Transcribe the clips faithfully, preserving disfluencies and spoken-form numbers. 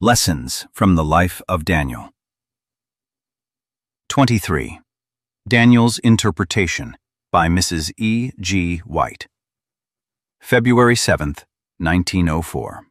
Lessons from the Life of Daniel. twenty-three. Daniel's Interpretation by Missus E. G. White. February seventh, nineteen oh four.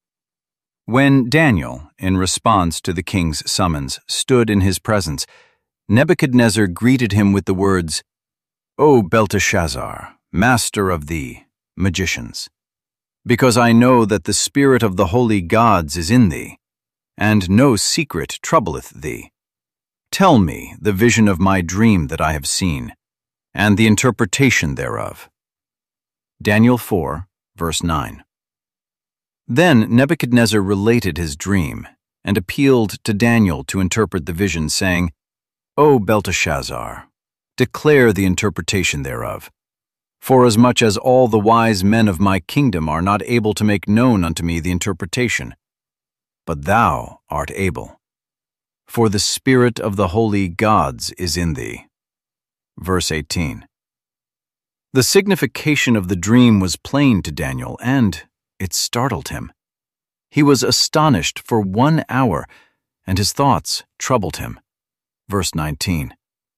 When Daniel, in response to the king's summons, stood in his presence, Nebuchadnezzar greeted him with the words, "O Belteshazzar, master of the magicians, because I know that the spirit of the holy gods is in thee, and no secret troubleth thee. Tell me the vision of my dream that I have seen, and the interpretation thereof." Daniel four, verse nine. Then Nebuchadnezzar related his dream, and appealed to Daniel to interpret the vision, saying, "O Belteshazzar, declare the interpretation thereof. Forasmuch as all the wise men of my kingdom are not able to make known unto me the interpretation, but thou art able, for the spirit of the holy gods is in thee." Verse eighteen. The signification of the dream was plain to Daniel, and it startled him. He was astonished for one hour, and his thoughts troubled him. Verse nineteen.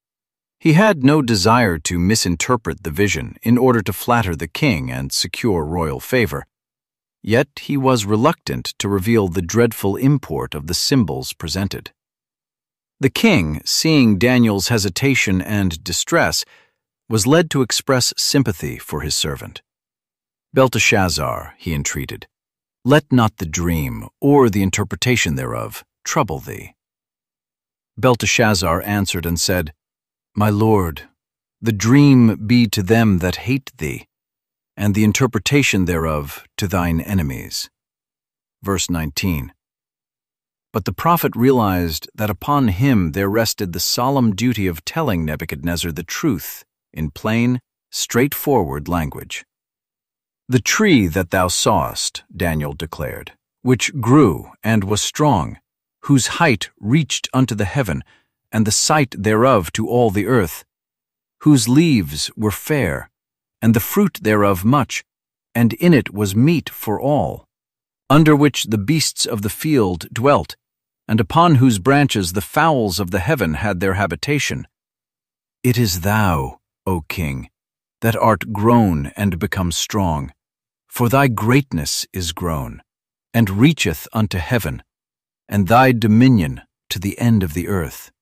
He had no desire to misinterpret the vision in order to flatter the king and secure royal favor. Yet he was reluctant to reveal the dreadful import of the symbols presented. The king, seeing Daniel's hesitation and distress, was led to express sympathy for his servant. "Belteshazzar," he entreated, "let not the dream or the interpretation thereof trouble thee." Belteshazzar answered and said, "My lord, the dream be to them that hate thee, and the interpretation thereof to thine enemies." Verse nineteen. But the prophet realized that upon him there rested the solemn duty of telling Nebuchadnezzar the truth in plain, straightforward language. "The tree that thou sawest," Daniel declared, "which grew and was strong, whose height reached unto the heaven, and the sight thereof to all the earth, whose leaves were fair, and the fruit thereof much, and in it was meat for all, under which the beasts of the field dwelt, and upon whose branches the fowls of the heaven had their habitation. It is thou, O king, that art grown and become strong, for thy greatness is grown, and reacheth unto heaven, and thy dominion to the end of the earth."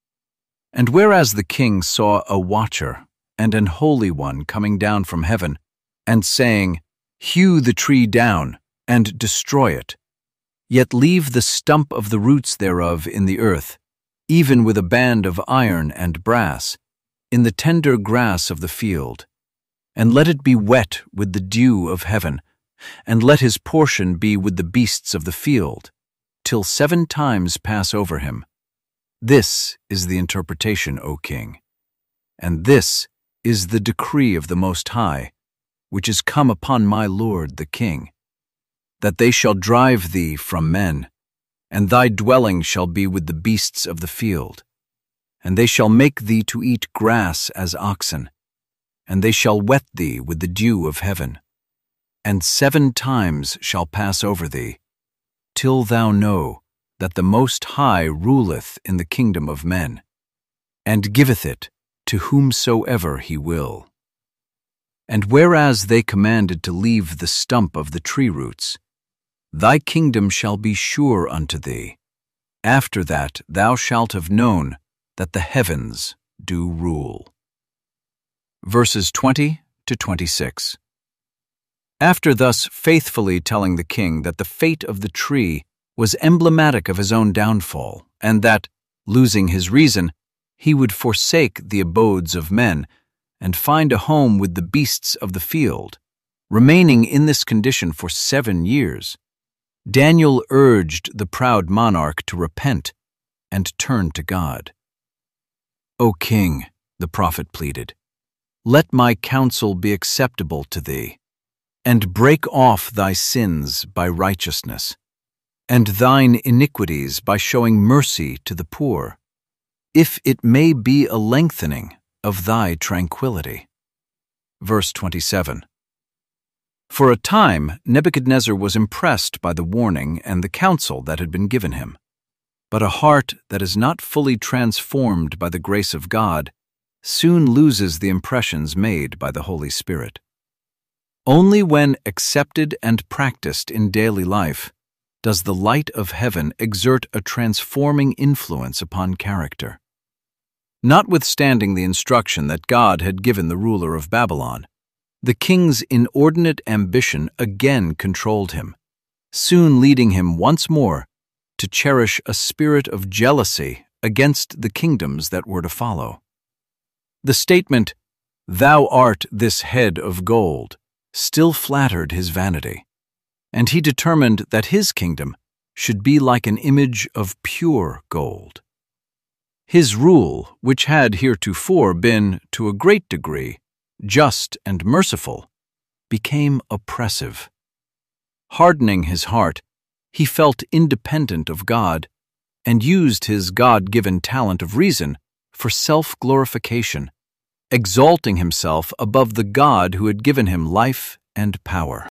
And whereas the king saw a watcher and an holy one coming down from heaven, and saying, "Hew the tree down, and destroy it, yet leave the stump of the roots thereof in the earth, even with a band of iron and brass, in the tender grass of the field, and let it be wet with the dew of heaven, and let his portion be with the beasts of the field, till seven times pass over him. This is the interpretation, O king, and this is the decree of the Most High, which is come upon my lord the king, that they shall drive thee from men, and thy dwelling shall be with the beasts of the field, and they shall make thee to eat grass as oxen, and they shall wet thee with the dew of heaven, and seven times shall pass over thee, till thou know that the Most High ruleth in the kingdom of men, and giveth it to whomsoever he will. And whereas they commanded to leave the stump of the tree roots, thy kingdom shall be sure unto thee. After that thou shalt have known that the heavens do rule." Verses twenty to twenty-six. After thus faithfully telling the king that the fate of the tree was emblematic of his own downfall, and that, losing his reason, he would forsake the abodes of men and find a home with the beasts of the field, remaining in this condition for seven years, Daniel urged the proud monarch to repent and turn to God. "O king," the prophet pleaded, "let my counsel be acceptable to thee, and break off thy sins by righteousness, and thine iniquities by showing mercy to the poor, if it may be a lengthening of thy tranquility." Verse twenty-seven. For a time, Nebuchadnezzar was impressed by the warning and the counsel that had been given him. But a heart that is not fully transformed by the grace of God soon loses the impressions made by the Holy Spirit. Only when accepted and practiced in daily life does the light of heaven exert a transforming influence upon character. Notwithstanding the instruction that God had given the ruler of Babylon, the king's inordinate ambition again controlled him, soon leading him once more to cherish a spirit of jealousy against the kingdoms that were to follow. The statement, "Thou art this head of gold," still flattered his vanity, and he determined that his kingdom should be like an image of pure gold. His rule, which had heretofore been, to a great degree, just and merciful, became oppressive. Hardening his heart, he felt independent of God and used his God-given talent of reason for self-glorification, exalting himself above the God who had given him life and power.